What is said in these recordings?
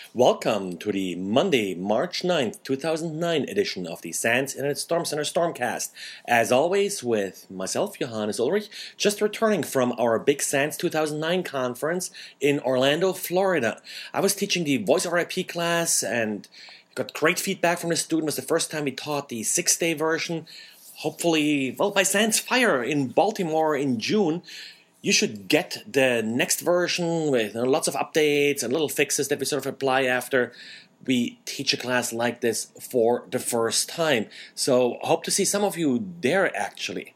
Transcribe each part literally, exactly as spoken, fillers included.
Welcome to the Monday, March ninth, two thousand nine edition of the SANS Internet Storm Center Stormcast. As always, with myself, Johannes Ulrich, just returning from our big SANS two thousand nine conference in Orlando, Florida. I was teaching the Voice over I P class and got great feedback from the student. It was the first time we taught the six-day version. Hopefully, well, by SANS Fire in Baltimore in June, you should get the next version with you know, lots of updates and little fixes that we sort of apply after we teach a class like this for the first time. So hope to see some of you there actually.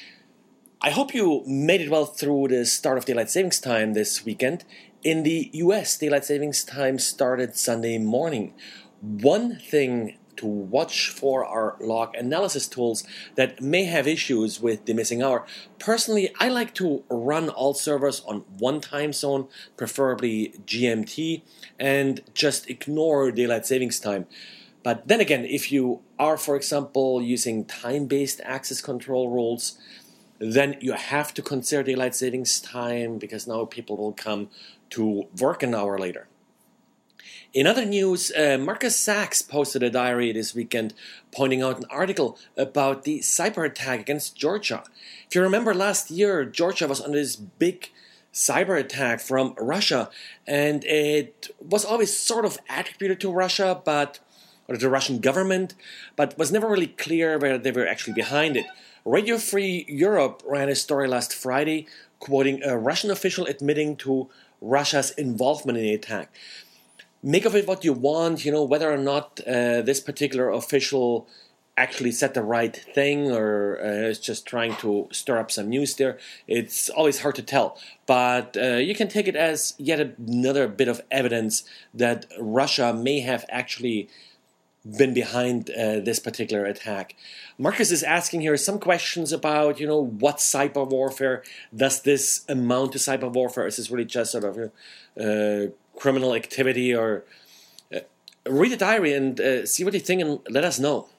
I hope you made it well through the start of Daylight Savings Time this weekend. In the U S, Daylight Savings Time started Sunday morning. One thing to watch for are log analysis tools that may have issues with the missing hour. Personally, I like to run all servers on one time zone, preferably G M T, and just ignore daylight savings time. But then again, if you are, for example, using time-based access control rules, then you have to consider daylight savings time because now people will come to work an hour later. In other news, uh, Marcus Sachs posted a diary this weekend pointing out an article about the cyber attack against Georgia. If you remember last year, Georgia was under this big cyber attack from Russia, and it was always sort of attributed to Russia, but or the Russian government, but was never really clear whether they were actually behind it. Radio Free Europe ran a story last Friday quoting a Russian official admitting to Russia's involvement in the attack. Make of it what you want, you know, whether or not uh, this particular official actually said the right thing or uh, is just trying to stir up some news there. It's always hard to tell. But uh, you can take it as yet another bit of evidence that Russia may have actually been behind uh, this particular attack. Marcus is asking here some questions about, you know, what cyber warfare? Does this amount to cyber warfare? Is this really just sort of you know, uh, criminal activity? Or uh, read the diary and uh, see what you think and let us know.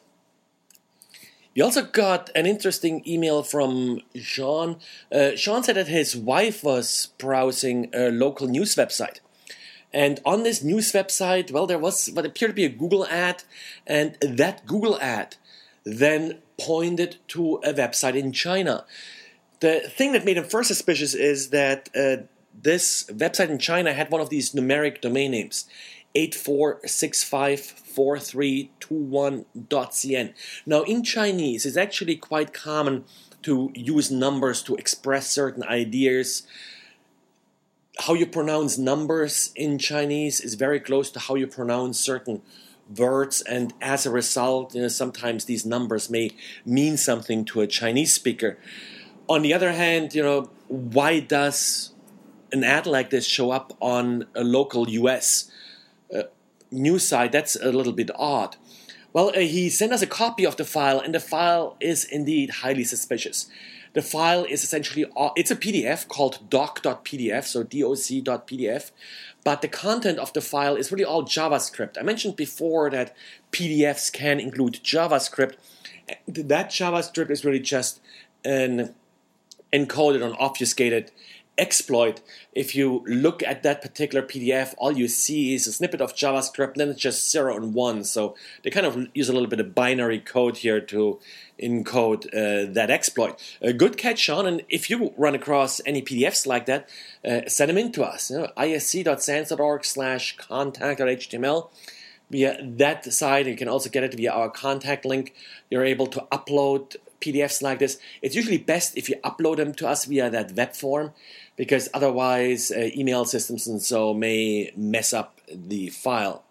We also got an interesting email from Sean. Uh, Sean said that his wife was browsing a local news website. And on this news website, well, there was what appeared to be a Google ad, and that Google ad then pointed to a website in China. The thing that made him first suspicious is that uh, this website in China had one of these numeric domain names, eight four six five four three two one dot c n. Now, in Chinese, it's actually quite common to use numbers to express certain ideas. How you pronounce numbers in Chinese is very close to how you pronounce certain words, and as a result, you know, sometimes these numbers may mean something to a Chinese speaker. On the other hand, you know, why does an ad like this show up on a local U S uh, news site? That's a little bit odd. Well, uh, he sent us a copy of the file, and the file is indeed highly suspicious. The file is essentially, it's a P D F called doc dot p d f, so doc dot p d f, but the content of the file is really all JavaScript. I mentioned before that P D Fs can include JavaScript. That JavaScript is really just an encoded and obfuscated exploit. If you look at that particular P D F, all you see is a snippet of JavaScript, and then it's just zero and one. So they kind of use a little bit of binary code here to encode uh, that exploit. A good catch, Sean, and if you run across any P D Fs like that, uh, send them in to us. You know, isc dot sans dot org slash contact dot h t m l. Via that site, you can also get it via our contact link. You're able to upload P D Fs like this. It's usually best if you upload them to us via that web form, because otherwise uh, email systems and so may mess up the file.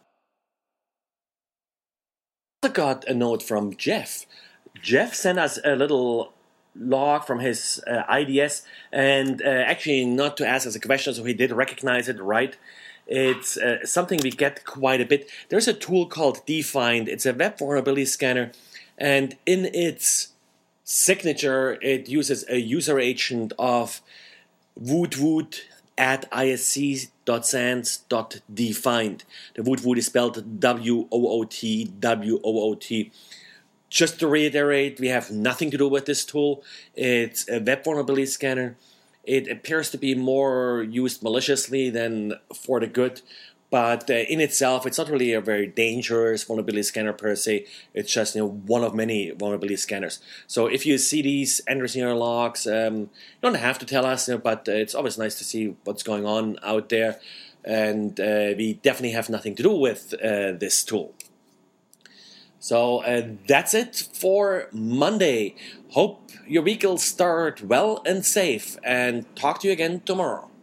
I also got a note from Jeff. Jeff sent us a little log from his uh, I D S, and uh, actually not to ask us a question, so he did recognize it right. It's uh, something we get quite a bit. There's a tool called Defined. It's a web vulnerability scanner, and in its signature, it uses a user agent of woot woot at isc dot sans dot defined. The woot woot is spelled W O O T, W O O T. Just to reiterate, we have nothing to do with this tool. It's a web vulnerability scanner. It appears to be more used maliciously than for the good. But uh, in itself, it's not really a very dangerous vulnerability scanner per se. It's just you know one of many vulnerability scanners. So if you see these entries in your logs, um, you don't have to tell us, you know, but uh, it's always nice to see what's going on out there. And uh, we definitely have nothing to do with uh, this tool. So uh, that's it for Monday. Hope your week will start well and safe, and talk to you again tomorrow.